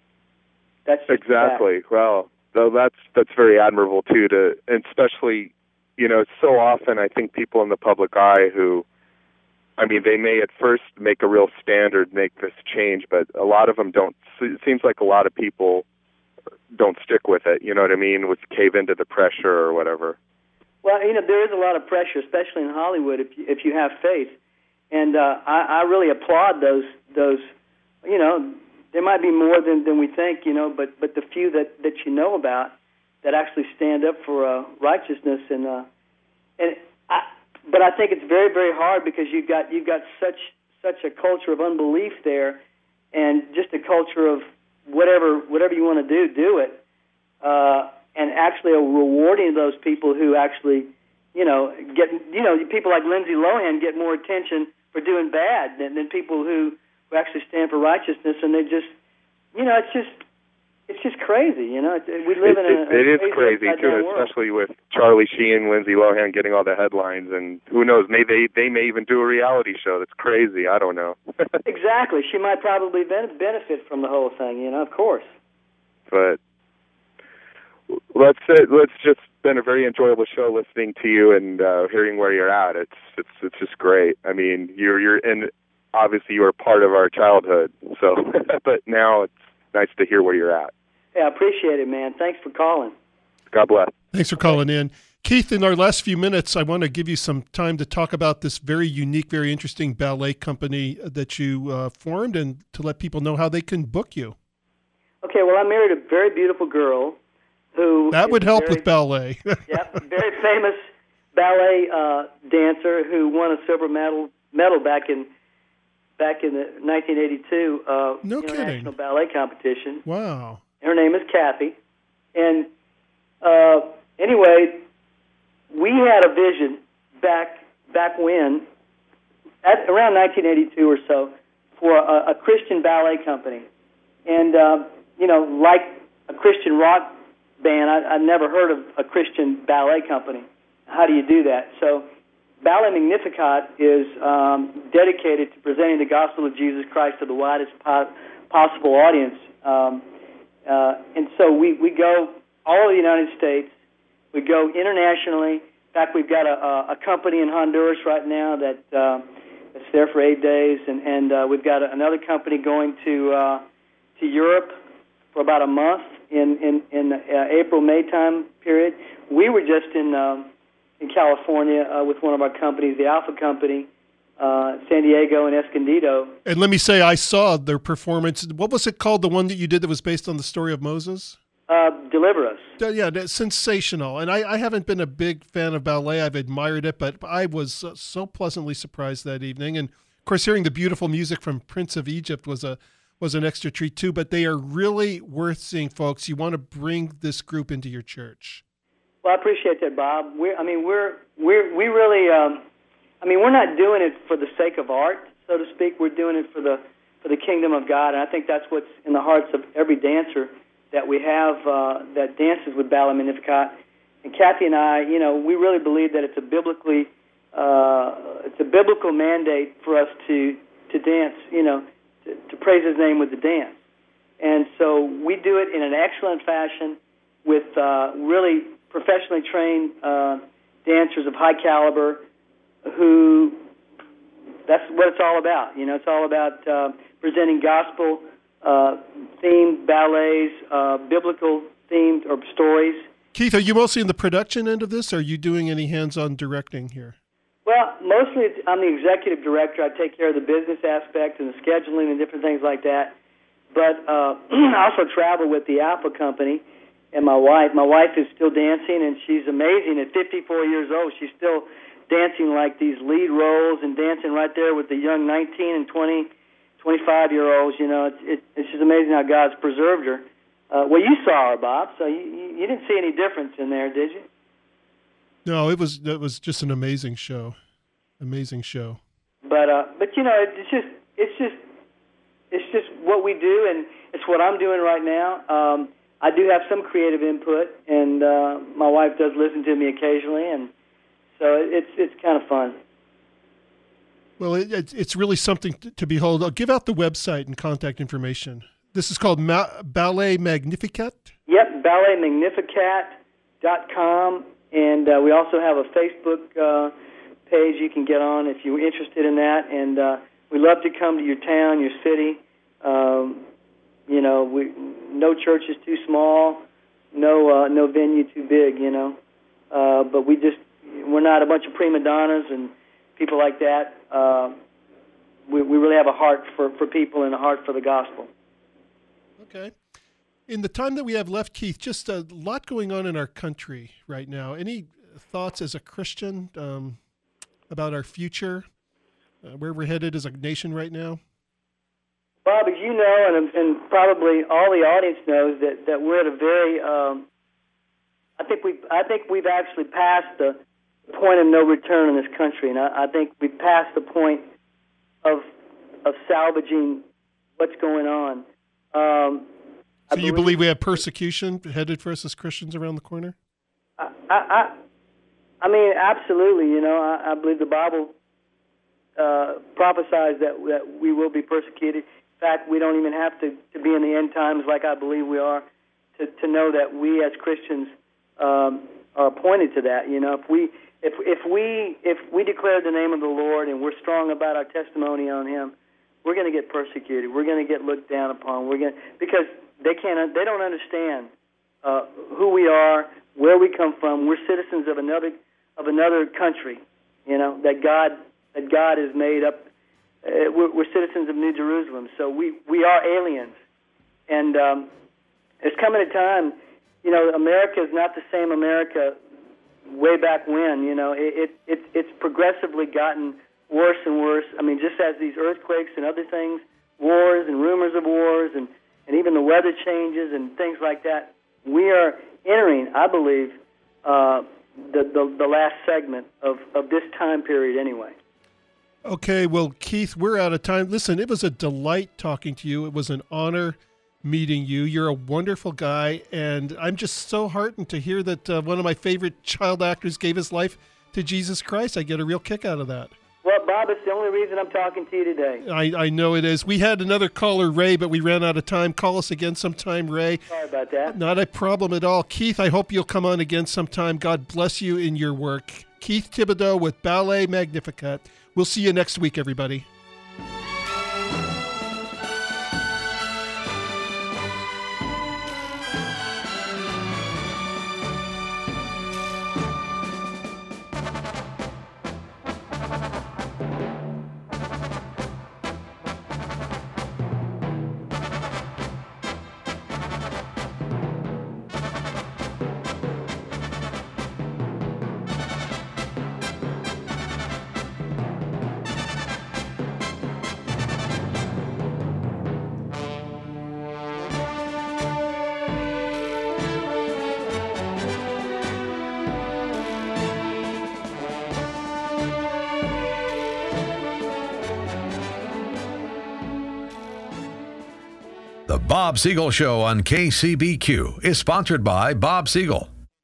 That's just Exactly. Well, though that's that's very admirable, too, to, and especially, you know, so often I think people in the public eye who, I mean, they may at first make a real standard, make this change, but a lot of them don't. It seems like a lot of people don't stick with it, you know what I mean, with cave into the pressure or whatever. Well, you know, there is a lot of pressure, especially in Hollywood, if you, if you have faith. And uh, I, I really applaud those, those, you know, there might be more than, than we think, you know, but, but the few that, that you know about, that actually stand up for uh, righteousness, and uh, and I, but I think it's very, very hard because you've got you've got such such a culture of unbelief there, and just a culture of whatever whatever you want to do, do it, uh, and actually a rewarding those people who actually, you know, get you know people like Lindsay Lohan get more attention for doing bad than, than people who, who actually stand for righteousness, and they just, you know, it's just. It's just crazy, you know. We live it, in a, it, it a is crazy too, world. especially with Charlie Sheen, Lindsay Lohan getting all the headlines, and who knows? Maybe they they may even do a reality show. That's crazy. I don't know. Exactly. She might probably ben- benefit from the whole thing, you know. Of course. But let's uh, let's just been a very enjoyable show listening to you and uh, hearing where you're at. It's it's it's just great. I mean, you're you're and obviously you were part of our childhood. So, but now it's nice to hear where you're at. Yeah, I appreciate it, man. Thanks for calling. God bless. Thanks for calling in. Keith, in our last few minutes, I want to give you some time to talk about this very unique, very interesting ballet company that you uh, formed, and to let people know how they can book you. Okay, well, I married a very beautiful girl who... That would help very, with ballet. Yeah, very famous ballet uh, dancer who won a silver medal medal back in back in the nineteen eighty-two uh, No International kidding. Ballet Competition. Wow. Her name is Kathy. And uh, anyway, we had a vision back back when, at around nineteen eighty-two or so, for a, a Christian ballet company. And, uh, you know, like a Christian rock band, I, I've never heard of a Christian ballet company. How do you do that? So Ballet Magnificat is um, dedicated to presenting the gospel of Jesus Christ to the widest po- possible audience. Um, uh, and so we, we go all over the United States. We go internationally. In fact, we've got a, a company in Honduras right now that uh, that's there for eight days, and and uh, we've got another company going to uh, to Europe for about a month in in in uh, April May time period. We were just in uh, in California uh, with one of our companies, the Alpha Company, uh, San Diego and Escondido. And let me say, I saw their performance. What was it called? The one that you did that was based on the story of Moses? Uh, Deliver Us. Uh, yeah, that's sensational. And I, I haven't been a big fan of ballet. I've admired it, but I was uh, so pleasantly surprised that evening. And of course, hearing the beautiful music from Prince of Egypt was a was an extra treat too. But they are really worth seeing, folks. You want to bring this group into your church. Well, I appreciate that, Bob. We're, I mean, we're we're we really. Um, I mean, we're not doing it for the sake of art, so to speak. We're doing it for the for the kingdom of God, and I think that's what's in the hearts of every dancer that we have uh, that dances with Ballet Magnificat. And Kathy and I, you know, we really believe that it's a biblically, uh, it's a biblical mandate for us to to dance, you know, to, to praise His name with the dance. And so we do it in an excellent fashion with uh, really professionally trained uh, dancers of high caliber who, that's what it's all about. You know, it's all about uh, presenting gospel Uh, themed ballets, uh, biblical themed or stories. Keith, are you mostly in the production end of this, or are you doing any hands-on directing here? Well, mostly it's, I'm the executive director. I take care of the business aspect and the scheduling and different things like that. But uh, I also travel with the Alpha Company and my wife. My wife is still dancing, and she's amazing. At fifty-four years old, she's still dancing like these lead roles and dancing right there with the young nineteen and twenty twenty-five-year-olds, you know, it's, it, it's just amazing how God's preserved her. Uh, well, you saw her, Bob, so you, you didn't see any difference in there, did you? No, it was it was just an amazing show, amazing show. But uh, but you know, it's just it's just it's just what we do, and it's what I'm doing right now. Um, I do have some creative input, and uh, my wife does listen to me occasionally, and so it's it's kind of fun. Well, it, it's it's really something to, to behold. I'll give out the website and contact information. This is called Ma- Ballet Magnificat? Yep, ballet magnificat dot com, and uh, we also have a Facebook uh, page you can get on if you're interested in that, and uh, we love to come to your town, your city. Um, you know, we no church is too small, no uh, no venue too big, you know, uh, but we just, we're not a bunch of prima donnas and people like that. Uh, we, we really have a heart for, for people and a heart for the gospel. Okay. In the time that we have left, Keith, just a lot going on in our country right now. Any thoughts as a Christian um, about our future, uh, where we're headed as a nation right now? Bob, as you know, and, and probably all the audience knows, that, that we're at a very, um, I think we I think we've actually passed the point of no return in this country, and I, I think we've passed the point of of salvaging what's going on. Um, so believe, you believe we have persecution headed for us as Christians around the corner? I, I, I mean, absolutely. You know, I, I believe the Bible uh, prophesies that that we will be persecuted. In fact, we don't even have to, to be in the end times like I believe we are to, to know that we as Christians um, are appointed to that. You know, if we If if we if we declare the name of the Lord and we're strong about our testimony on Him, we're going to get persecuted. We're going to get looked down upon. We're going because they can't they don't understand uh, who we are, where we come from. We're citizens of another of another country, you know, that God that God has made up. Uh, we're, we're citizens of New Jerusalem, so we we are aliens, and um, there's coming a time, you know, America is not the same America way back when. You know, it, it, it it's progressively gotten worse and worse. I mean, just as these earthquakes and other things, wars and rumors of wars, and, and even the weather changes and things like that, we are entering, I believe, uh, the, the the last segment of, of this time period anyway. Okay, well, Keith, we're out of time. Listen, it was a delight talking to you. It was an honor meeting you. You're a wonderful guy, and I'm just so heartened to hear that uh, one of my favorite child actors gave his life to Jesus Christ. I get a real kick out of that. Well, Bob, it's the only reason I'm talking to you today. I, I know it is. We had another caller, Ray, but we ran out of time. Call us again sometime, Ray. Sorry about that. Not a problem at all. Keith, I hope you'll come on again sometime. God bless you in your work. Keith Thibodeau with Ballet Magnificat. We'll see you next week, everybody. The Bob Siegel Show on K C B Q is sponsored by Bob Siegel.